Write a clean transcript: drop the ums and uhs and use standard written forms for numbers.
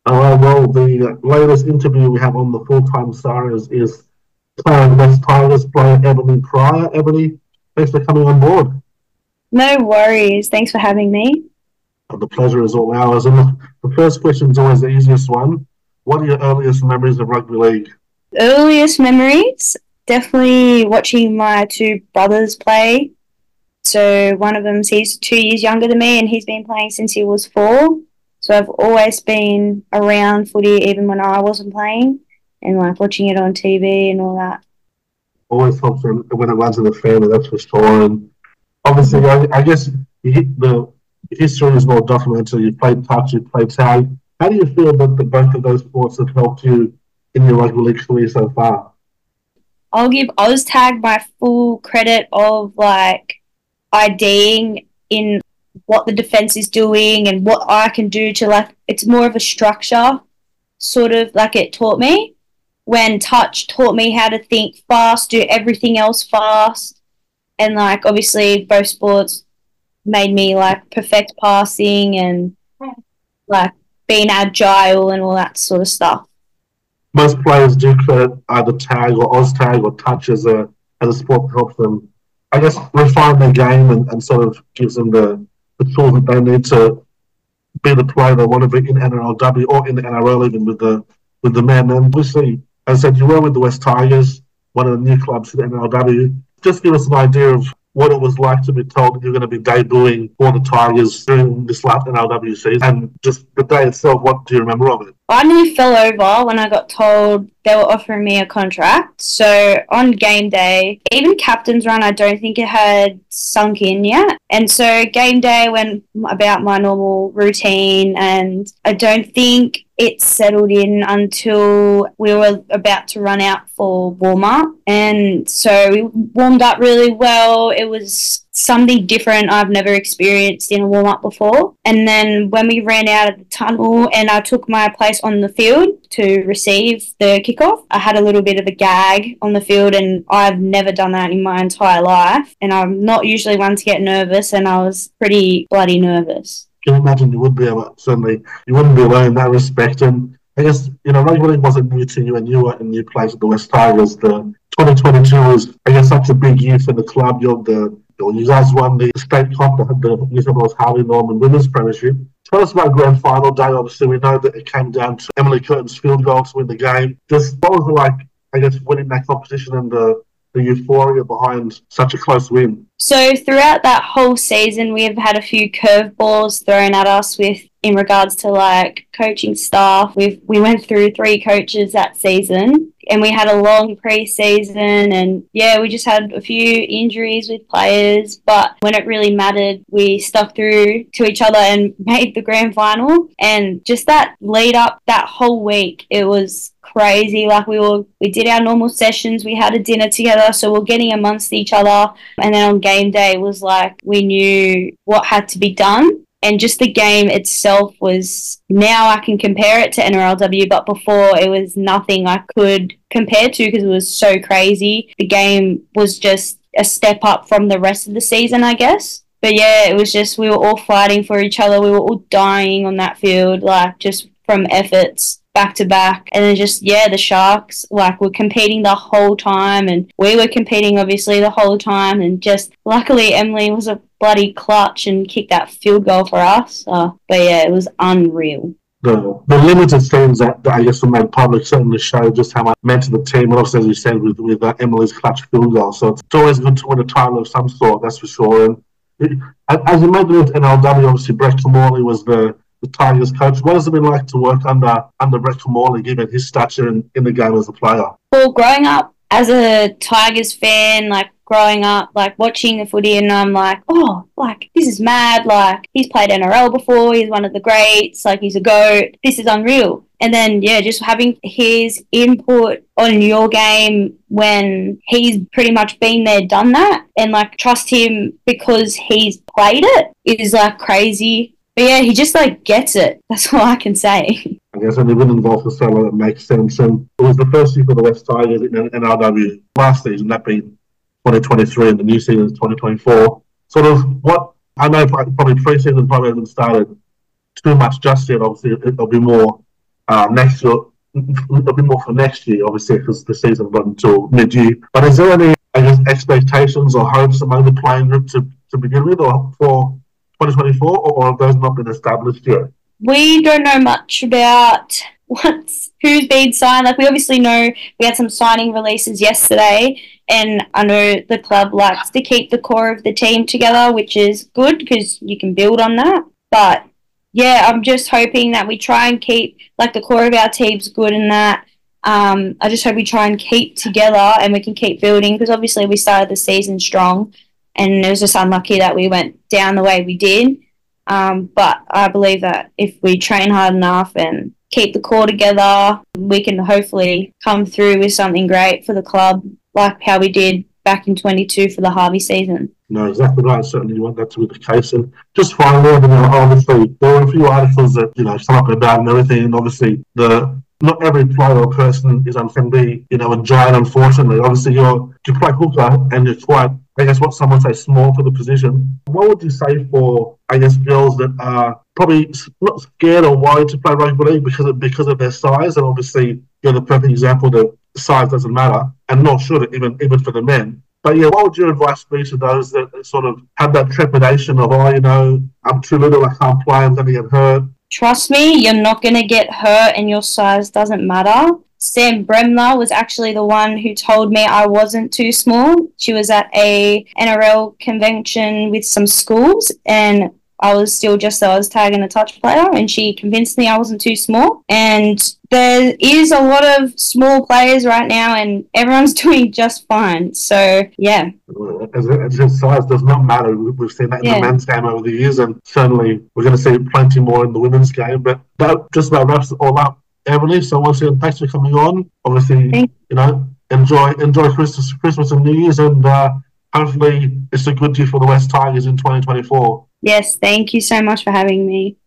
Well, the latest interview we have on the full-time stars is playing West Tigers player Ebony Pryor. Ebony, thanks for coming on board. No worries. Thanks for having me. The pleasure is all ours. And the first question is always the easiest one. What are your earliest memories of rugby league? Earliest memories, definitely watching my two brothers play. So one of them, he's 2 years younger than me and he's been playing since he was 4. So I've always been around footy even when I wasn't playing and like watching it on TV and all that. Always helps when it runs in the family, that's for sure. And obviously, I guess the history is more documented. You played touch, you played tag. How do you feel that both of those sports have helped you in your rugby league career so far? I'll give OzTag my full credit of like IDing in what the defense is doing and what I can do to like, it's more of a structure, sort of like it taught me. When touch taught me how to think fast, do everything else fast. And like, obviously both sports made me like perfect passing and like being agile and all that sort of stuff. Most players do credit either tag or OzTag or touch as a sport that helps them, I guess, refine their game and sort of gives them the tools that they need to be the player they want to be in NRLW or in the NRL even with the men. And obviously, as I said, you were with the West Tigers, one of the new clubs in the NRLW. Just give us an idea of what it was like to be told that you're going to be debuting for the Tigers during this last NRLW season, and just the day itself. What do you remember of it? I nearly fell over when I got told they were offering me a contract. So on game day, even captain's run, I don't think it had sunk in yet. And so game day went about my normal routine, and I don't think it settled in until we were about to run out for warm-up. And so we warmed up really well. It was something different I've never experienced in a warm-up before. And then when we ran out of the tunnel and I took my place on the field to receive the kickoff, I had a little bit of a gag on the field, and I've never done that in my entire life. And I'm not usually one to get nervous, and I was pretty bloody nervous. Can you imagine you would be able, certainly, you wouldn't be alone in that respect. And I guess, rugby league wasn't new to you and you were in new place at the West Tigers. The 2022 was, I guess, such a big year for the club. You guys won the state comp, the New South Wales Harvey Norman Women's Premiership. Tell us about grand final day. Obviously, we know that it came down to Emily Curtin's field goal to win the game. Just what was it like, I guess, winning that competition and the euphoria behind such a close win? So throughout that whole season, we have had a few curveballs thrown at us in regards to like coaching staff. We went through 3 coaches that season, and we had a long pre-season, and we just had a few injuries with players, but when it really mattered, we stuck through to each other and made the grand final. And just that lead up that whole week, it was crazy. Like we did our normal sessions, we had a dinner together, so we're getting amongst each other, and then on game day it was like we knew what had to be done. And just the game itself was, now I can compare it to NRLW, but before it was nothing I could compare to because it was so crazy. The game was just a step up from the rest of the season, I guess. But it was just, we were all fighting for each other. We were all dying on that field, like just from efforts back to back. And then just, the Sharks, like, were competing the whole time, and we were competing obviously the whole time, and just luckily Emily was a bloody clutch and kicked that field goal for us. But it was unreal. The limited things that I guess were made public certainly show just how much meant to the team, and also, as you said, with Emily's clutch field goal. So it's always good to win a title of some sort, that's for sure. And as you made the move to NRLW, obviously Brett Comorley was the Tigers coach. What has it been like to work under Brett Comorley, given his stature in the game as a player? Well, growing up as a Tigers fan, like growing up, like watching the footy, and I'm like, oh, like this is mad. Like he's played NRL before. He's one of the greats. Like he's a GOAT. This is unreal. And then, just having his input on your game when he's pretty much been there, done that, and like trust him because he's played it is like crazy. But he just like gets it. That's all I can say. I guess when you've been involved for so long, it makes sense. And it was the first year for the West Tigers in NRW last season, that being 2023, and the new season is 2024. Sort of what, I know probably pre-season probably hasn't started too much just yet. Obviously, it'll be more next year, a bit more for next year, obviously, because the season runs until mid-year. But is there any, I guess, expectations or hopes among the playing group to begin with, or for 2024, or have those not been established yet? We don't know much about who's been signed. Like, we obviously know we had some signing releases yesterday, and I know the club likes to keep the core of the team together, which is good because you can build on that. But yeah, I'm just hoping that we try and keep like the core of our team's good in that. I just hope we try and keep together and we can keep building, because obviously we started the season strong, and it was just unlucky that we went down the way we did. But I believe that if we train hard enough and keep the core together, we can hopefully come through with something great for the club, like how we did back in 22 for the Harvey season. No, exactly right. Certainly you want that to be the case. And just finally, obviously, there were a few articles that, come up about and everything, and obviously not every player or person can be, a giant, unfortunately. Obviously, you play hooker and you're quite, I guess, what someone say, small for the position. What would you say for, I guess, girls that are probably not scared or worried to play rugby league because of their size? And obviously, you're the perfect example that size doesn't matter, and nor should it, even for the men. But yeah, what would your advice be to those that sort of have that trepidation of, I'm too little, I can't play, I'm going to get hurt? Trust me, you're not going to get hurt, and your size doesn't matter. Sam Bremner was actually the one who told me I wasn't too small. She was at a NRL convention with some schools, and I was still just I was tagging a touch player, and she convinced me I wasn't too small. And there is a lot of small players right now, and everyone's doing just fine. So, yeah. As size does not matter. We've seen that in the men's game over the years, and certainly we're going to see plenty more in the women's game. But that just about wraps it all up, Emily. So once again, thanks for coming on. Obviously, enjoy Christmas and New Year's, and hopefully it's a good year for the West Tigers in 2024. Yes, thank you so much for having me.